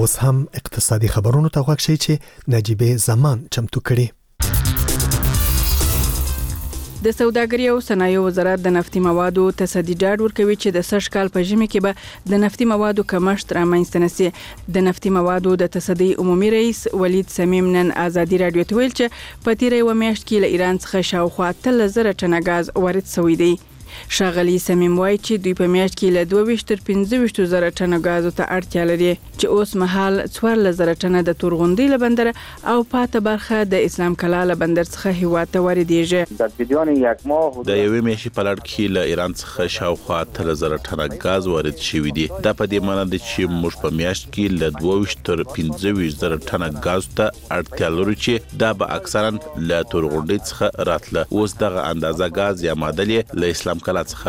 اوس هم اقتصادي خبرونو ته غوږ شئ چې نجیبه زمان چمتو کړي. د سوداګرۍ او صنایعو وزارت د نفتي موادو تصدي ډاډ ورکوي چې د سږ کال په ژمي کې به د نفتي موادو کمښت رامنځته نشي. د نفتي موادو د تصدي عمومي رئیس ولید سمیم نن آزادي رادیو ته ویل چې په تیره یو میاشت کې له ایران څخه شاوخوا 3000 ټنه غاز وارد شوی دی. شاغلی سمیم وایي چې دوی په میاشت کې له 22 تر 25 زره ټنه غاز ته اړتیا لري چې اوس مهال 4000 ټنه د تورغونډي له بندر او پاته برخه د اسلام کلا له بندر څخه هیواد ته واردېږي. د بدون یک ماه د یوې میاشتې په لړ کې له ایران څخه شاوخوا 3000 ټنه غاز وارد شوی دی. دا په دې معنی ده چې موږ په میاشت کې له 22 تر 25 زره ټنه غاز ته اړتیا لرو چې دا به اکثرا له تورغونډي څخه راتله. اوس دغه اندازه غاز یا معادلې له اسلام کلا څخه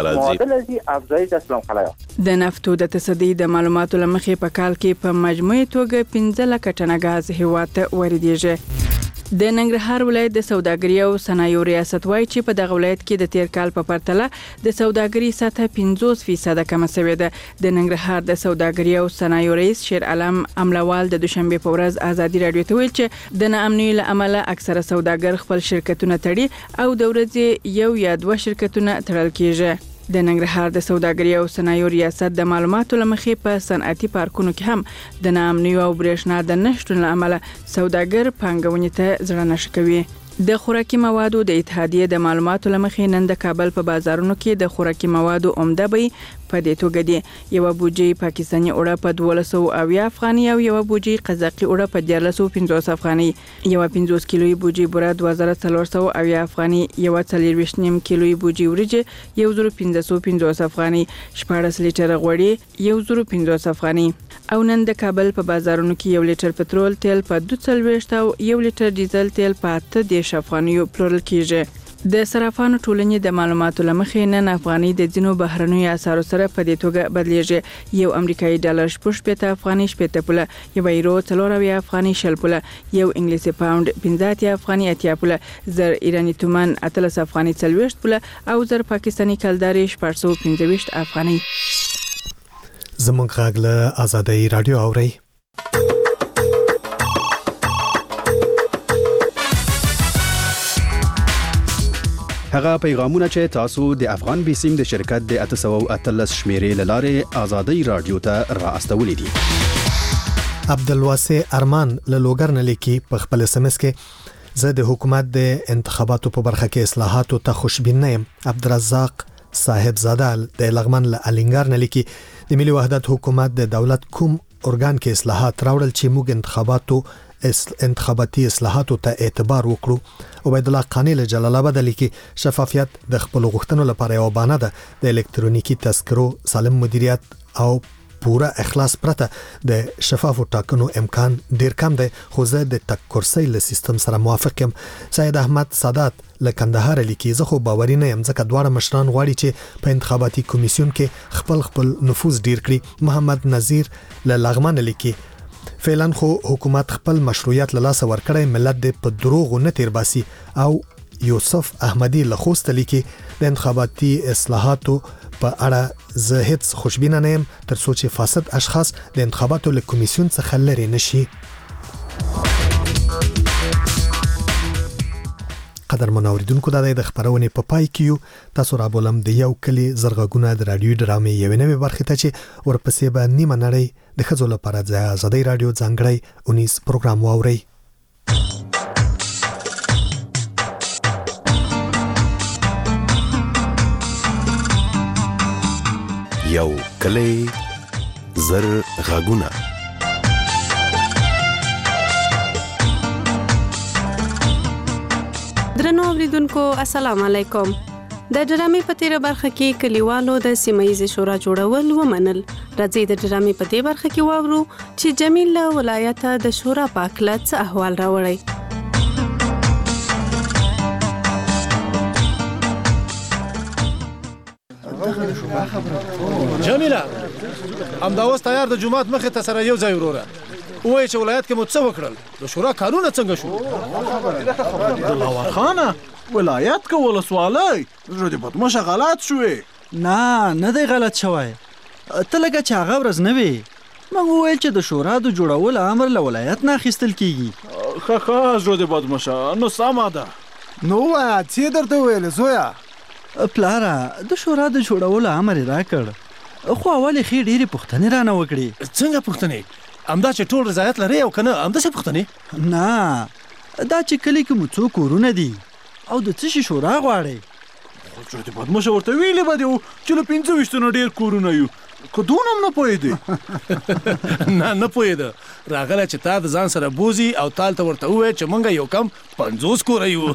راځي. د نفتو د تصدي د معلوماتو لمخې په کال کې په مجموعي توګه 15 لک ټنه غاز هیواد ته واردېږي. د ننګرهار ولایت د سوداګرۍ او صنایعو ریاست وایي چې په دغه ولایت کې د تیر کال په پرتله د سوداګرۍ سطح 50% کم شوې ده. د ننګرهار د سوداګرۍ او صنایعو رئیس شیر علم املوال د دوشنبه په ورځ آزادي رادیو ته ویل چې د ناامنۍ له امله اکثره سوداګر خپل شرکتونه تړي او د ورځې یو یا دوه شرکتونه تړل کیږي. د ننګرهار د سوداګرۍ او صنایعو ریاست د معلوماتو لمخې په صنعتي پارکونو کې هم د ناامنۍ او برېښنا د نشټون له امله سوداګر پانګونې ته زړه نه کوي. د خوراکي موادو د اتحادیې د معلوماتو لمخې نن د کابل په بازارونو کې د خوراکي موادو عمده بیې په دې توګه دي: یو بوجي پاکستاني اوړه په 1280 افغاني او یو بوجي قزاقي اوړه په 1450 افغاني، یو 50 کیلوي بوجي بوره 2480 افغاني، یو 40 کیلوي بوجي وريجه 1550 افغاني، 14 لیټر غوړي 1050 افغاني. او نن د کابل په بازارونو کې یو لیټر پټرول تیل په 240 او یو لیټر ډیزل تیل په 8 افغانیو پلورل کیږي. د صرافانو ټولنې د معلوماتو لمخې نن افغاني د ځینو بهرنیو اسعارو سره په دې توګه بدلیږي: یو امریکایي ډالر 80 افغاني 80 پوله، یو یورو 4 افغاني 60 پوله، یو انګلیسي پاوند 15 افغاني 80 پوله، زر ایرانی تومان 13 افغاني 40 پوله او زر پاکستاني کلداري 415 افغاني. زمونږ غږ له آزادۍ رادیو اوري. هغه پیغامونه چې تاسو د افغان بیسیم د شرکت د 813 شمیرې لاره آزادۍ رادیو ته را استولې دي. عبدالواسع ارمان له لوګر نه لیکي په خپل SMS کې: زه د حکومت د انتخاباتو په برخه کې اصلاحاتو ته خوشبین نه یم. عبدالرزاق صاحب زاده د لغمن له الینګار نه لیکي: د ملي وحدت حکومت د دولت کوم ارګان کې اصلاحات راوړل چې موږ انتخاباتي اصلاحاتو ته اعتبار وکړو. عبید الله قانی له جلال آباد لیکي: شفافیت د خپل غوښتنو لپاره یو بانه ده. د الکترونیکی تذکرو سالم مدیریت او پورا اخلاص پرته د شفافو ټاکنو امکان ډیر کم دی، خو زه د تک کرسي له سیستم سره موافق یم. سید احمد سادات له کندهار لیکي: زه خو باوري نه یم ځکه دواړه مشران غواړي چې په انتخاباتي کمیسیون کې خپل نفوذ ډیر کړي. محمد نذیر له لغمان لیکي: فعلا خو حکومت خپل مشروعیت له لاسه ورکړی، ملت د په دروغ نه تیر باسي. او یوسف احمدی له خوست لیکي: د انتخاباتي اصلاحاتو په اړه زه هیڅ خوشبینه نه یم تر څو چې فاسد اشخاص د انتخاباتو له کمیسیون څخه لرې نشي. قدر منوریدونکو د خبرونې په پای کې تاسو را بولم د یو کلی زرغونه د رادیو ډرامې یوې نوې برخه ته چې ورپسې به نیمه نړۍ د ښځو لپاره د آزادۍ رادیو ځانګړی 19 پروګرام واوري. یو کلی زرغونه. درنو اوریدونکو السلام علیکم. د ډرامې په تیره برخه کې کلیوالو د سیمایي شورا جوړول ومنل. راځي د ډرامې په دې برخه کې واورو چې جمیل له ولایت د شورا پاکلت څخه احوال راوړي. جمیله همدا اوس تیار د جمعات مخې ته سره یو ځای وروره وایي چې ولایت کې مو څه وکړل، د شورا کارونه څنګه شو؟ د لاور خانه ولایت کې ولسوالۍ زړه دې بدمشه غلط شوې. نه دی غلط شوی، ته لکه چې هغه ورځ نه وي موږ وویل چې د شورا د جوړولو امر له ولایت نه اخیستل کیږي. ښه زړه دې بدمشه، نو سمه ده. نو وایه څه درته وویل زویه؟ پلاره د شورا د جوړولو امر یې راکړ، خو اول یې ښې ډېرې پوښتنې رانه وکړې. څنګه پوښتنې؟ همدا چې ټول رضایت لري او که نه همداسې پوښتنې؟ نه، دا چې کلي کې مو څو کورونه دي او د څه شي شورا غواړئ؟ خو زړه دې بدمشه ورته ویلې به دې وو چې له 25 نه ډېر کورونه یو، که دونه هم نه پوهېدې؟ نه پوهېده، راغلی چې تا د ځان سره بوزي او تال ته ورته ووایه چې موږ یو کم 50 کوره یو.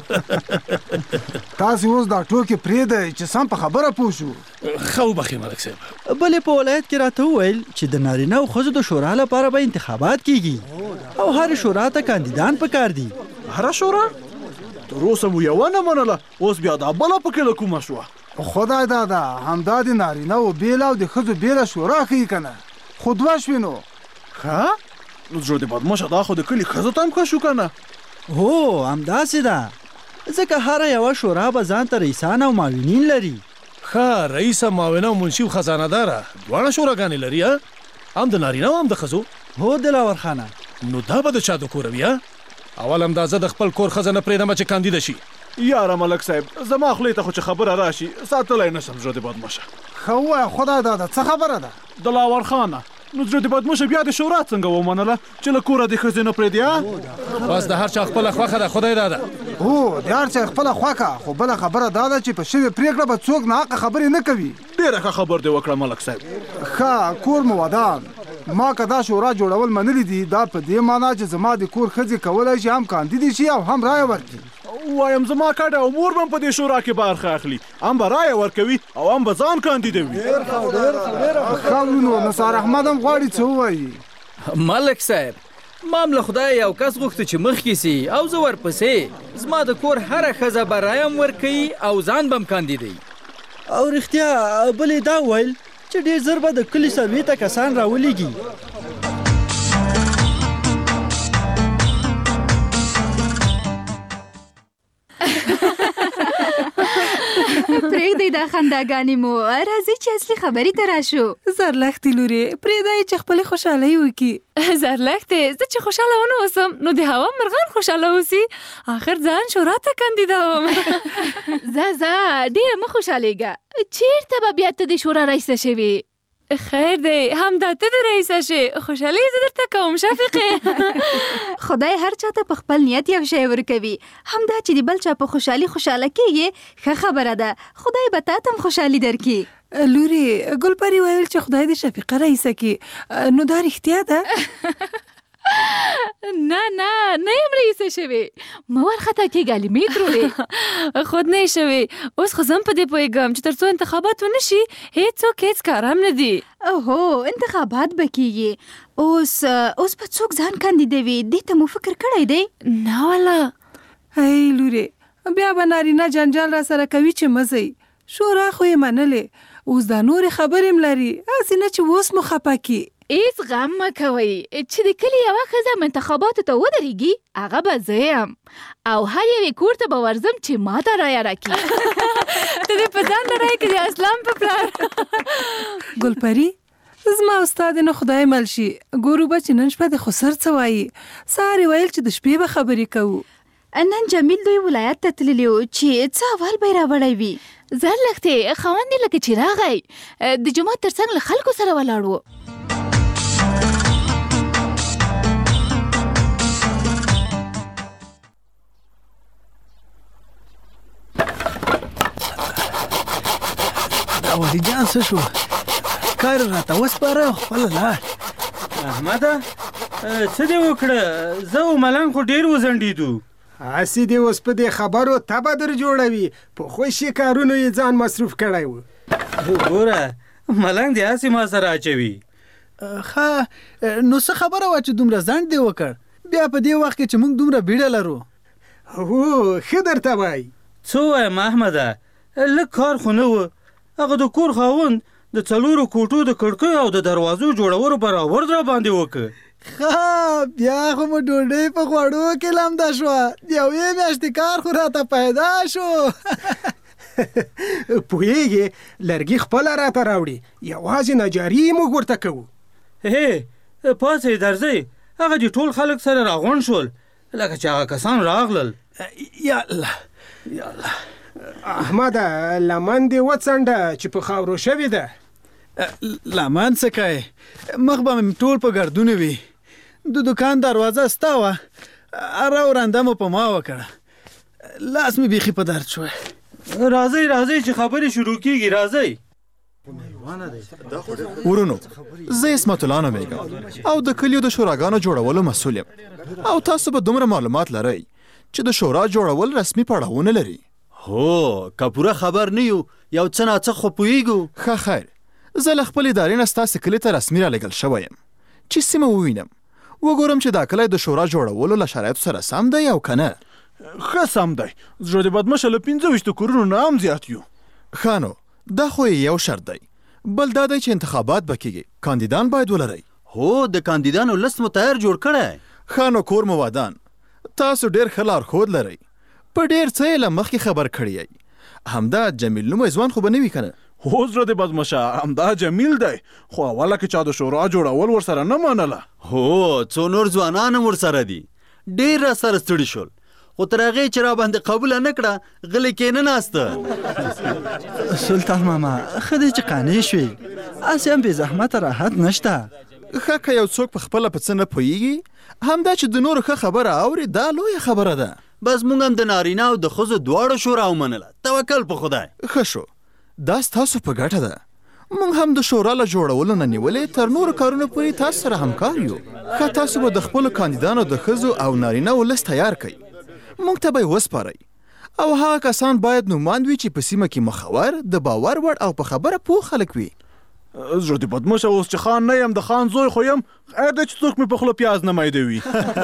تاسې اوس دا ټوکې پرېږدئ چې سم په خبره پوه شو. ښه وبخښئ ملک صاحب. بلې په ولایت کې راته وویل چې د نارینه او ښځو د شورا لپاره به انتخابات کیږي او هرې شورا ته کاندیدان پکار دي. هره شورا؟ تر اوسه مو یوه نه منله، اوس بیا دا بله پکې له کومه شوه؟ خدای دادا، همدا د نارینه و بیله او د ښځو بیله شورا ښیي که نه؟ خو دوه شوې نو. ښه؟ نو زړه دې بدمشه دا خو د کلي ښځو ته هم ښه شو که نه؟ هو همداسې ده، ځکه هره یوه شورا به ځان ته رئیسان او معاونین لري. ښه، رئیسه، معاونه او منشي او خزانه داره دواړه شوراګانې لري، هم د نارینه او هم د ښځو؟ هو دلاور خانه. نو دا به د چا د کوره وي؟ اول همدا زه د خپل کور ښځه نه پرېږدم چې کاندیده شي. یاره ملک صاحب، زما خولې ته خو چې خبره راشي ساتلی نشم. زړه دې بدمشه. ښه ووایه خدای دادا، څه خبره ده؟ دلاور خانه، نو زړه دې بدمشه بیا د شورا څنګه ومنله چې له کوره دې ښځې نه پرېږدي؟ بس د هر چا خپله خوښه ده، خدای داده. هو د هر چا خپله خوښه، خو بله خبره دا ده چې په شوې پرېکړه به څوک ناحقه خبرې نه کوي. ډېره ښه خبر دې وکړه ملک صاحب. ښه، کور مو ودان. ما که دا شورا جوړول منلي دي، دا په دې معنا چې زما د کور ښځې کولی شي هم کاندیدې شي او هم رایه ورکړي. وایم زما کډه او مور به هم په دې شورا کې برخه اخلي، هم به رایه ورکوي او هم به ځان کاندیدوي. ښه نو نثار احمد هم غواړي څه ووایي. ملک صاحب، ما هم له خدایه یو کس غوښته چې مخکې سي او زه ورپسې. زما د کور هره ښځه به رایه هم ورکوي او ځان به هم کاندیدوي. او رښتیا بلې دا ویل چې ډېر زر به د کلي څلوېښته کسان راولېږي. پرېږدئ دا خنداګانې مو، راځئ چې اصلي خبرې ته راشو. زرلښتې لورې، پرېږدئ چې خپلې خوشحالۍ وکړي. زرلښتې، زه چې خوشحاله ونه اوسم نو د هوا مرغان خوشحاله اوسي. آخر ځان شورا ته کاندیدوم. ځه ډېره مه خوشحالېږه. چېرته به بیا ته د شورا رئیسه شوې؟ خیر دی، همدا ته د رئیسه شې. خوشحالي زه درته کوم شفیقې. خدای هر چا ته په خپل نیت یو شی ورکوي. همدا چې د بل چا په خوشحالي خوشحاله کېږي ښه خبره ده. خدای به تا ته هم خوشحالي درکړي. لورې، ګلپري ویل چې خدای دې شفیقه رئیسه کړي، نو دا رښتیا ده؟ نه یم رئیسه شوې. مه ورخطا کېږه لیمې ترورې. خود نه یې شوې. اوس خو زه هم په دې پوهېږم چې تر څو انتخابات ونه شي هېڅوک هېڅ کار هم نه دي. هو انتخابات به کېږي. اوس به څوک ځان کاندیدوي؟ دې ته مو فکر کړی دی؟ نه والا. هی لورې، بیا به نارینه جنجال را سره کوي چې مزئ. شورا خو یې منلې، اوس دا نورې خبرې هم لري، هسې نه چې اوس مو خفه کړي. هېڅ غم مه کوئ چې د کلي یوه ښځه انتخاباتو ته ودرېږي، هغه به زه یم او هر یوې کور ته به ورځم چې ما ته رایه راکړي. ته دې په ځان نه رایه کړې اسلام په پلار. ګلپري، زما او ستا دې نه خدای مل شي. ګورو به چې نن شپه د خسر څه وایي. سهار یې ویل چې د شپې به خبرې کوو. نن جمیل دوی ولایت ته تللی و چې څه احوال به یې راوړی وي. زرلښتې، خاوند یې لکه چې راغی د جومات تر څنګ له خلکو سره ولاړ و. ولی جان څه شو؟ کار راته وسپاره خپله لاړ. احمده، څه دې وکړه؟ زه او ملنګ خو ډېر وځنډېدو. هسې دې اوس په دې خبرو تبه در جوړوي. په خوشي کارونو یې ځان مصروف کړی و. ګوره، ملنګ دې هسې ما سره اچوي. ښه، نو څه خبره وه چې دومره ځنډ دې وکړ؟ بیا په دې وخت کې چې موږ دومره بیړه لرو. هو، ښه درته وایي. څه وایم احمده، لږ کار خو نه و. هغه د کور خاوند د 4 کوټو د کړکیو او د دروازو جوړولو برابر را باندې وکړ. ښه، بیا خو مو ډوډۍ په خوړو کې لمده شوه. یوې میاشتې کار خو راته پیدا شو. پوهېږې، لرګي خپله راته راوړي، یوازې نجاري موږ ورته کوو. هې، پاسې درځئ هغه چې ټول خلک سره راغونډ شول لکه چې هغه کسان راغلل. یا الله احمد لمن دې وڅنډه چې په خاورو شوې ده. لمن څه کوې؟ مخ به مې ټول په ګردونه وي. د دکان دروازه ستا وه، اره ورنده مو په ما وکړه، لاس مې بیخي په درد شوی. راځئ چې خبرې شروع کیږي. راځئ. ورونو، زه اسمت الله نومیږم او د کلیو د شوراګانو جوړولو مسؤل یم. او تاسو به دومره معلومات لرئ چې د شورا جوړول رسمي پړاوونه لري. هو که پوره خبر نه یو یو څه ناڅه خو پوهیږو. ښه خیر، زه له خپل ادارې نه ستاسې کلي ته رسمي رالېږل شوی یم چې سیمه ووینم، وګورم چې دا کلی د شورا جوړولو له شرایطو سره سم دی او که نه. ښه سم دی. زړه د بدمشه له 25 کورونو نه هم زیات یو. ښه نو دا خو یو شرط دی. بل دا دی چې انتخابات به کیږي، کاندیدان باید ولرئ. هو د کاندیدانو لست مو تیار جوړ کړی. ښه نو کور مو ودان، تاسو ډېر ښه لارښود لرئ، په ډېر څه یې له مخکې خبر کړی یئ. همدا جمیل نومی ځوان خو به نه وي که نه؟ هو زړه د بدمشه همدا جمیل دی، خو اوله کې چا د شورا جوړول ورسره نه منله. هو څو نور ځوانان هم ورسره دي، ډېر را سره ستړي شول، خو تر هغې چې را باندې قبوله نه کړه غلې کېنه ناسته. سلطان ماما ښه دی چې قانع شوې، هسې هم بې زحمته راحت نشته. ښه که یو څوک په خپله په څه نه پوهیږي، همدا چې د نورو ښه خبره اوري دا لویه خبره ده. بس مونږ هم د نارینه او د ښځو دواړو شورا ومنله. توکل په خدای. ښه شو، دا ستاسو په ګټه ده. مونږ هم د شورا له جوړولو نه نیولې تر نورو کارونو پورې تاسو سره همکار یو. ښه تاسو به د خپلو کاندیدانو د ښځو او نارینه‌و لست تیار کړئ، مونږ ته به یې وسپارئ، او هغه کسان باید نوماند وي چې په سیمه کې مخور، د باور وړ او په خبره پوه خلک وي. زړه د بدمشه اوس چې خان نه یم د خان زوی خو یم، خیر دی چې څوک مې په خوله پیاز نه مایدوي.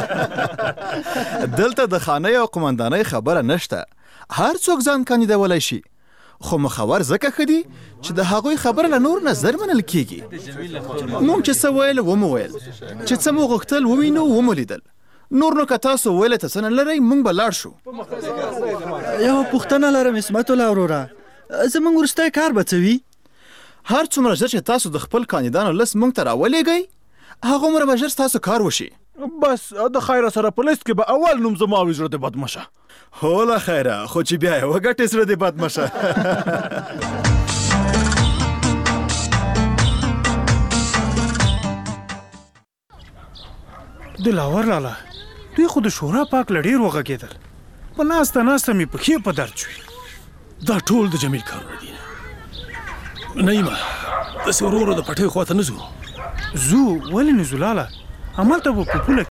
دلته د خانۍ او قمندانۍ خبره نشته، هر څوک ځان کاندیدولی شي، خو مخور ځکه ښه دي چې د هغوی خبره له نور نه زر منل کیږي. مونږ چې څه ویل ومو ویل، چې څه مو غوښتل ووینو ومو لیدل. نور نو که تاسو ویلې ته څه نه لرئ مونږ به لاړ شو. یوه پوښتنه لرم اسمت الله وروره، زموږ وروستی کار به څه وي؟ هر څومره ژر چې تاسو د خپل کاندیدانو لست مونږ ته راولېږئ هغومره به ژر ستاسو کار وشي. بس د خیره سره په لیست کې به اول نوم زما وي زړه د بدمشه. هو له خیره، خو چې بیا یې وګټې زړه د بدمشه. دلاور لالا دوی خو د شورا پاک له ډېر وغږېدل، په ناسته مې پښې په درد شوې. دا ټول د جمیل کارونه دي. نعیمه داسې ورو ورو د پټۍ خواته نه ځو. ولې نه ځو لالا؟ همالته به په پوله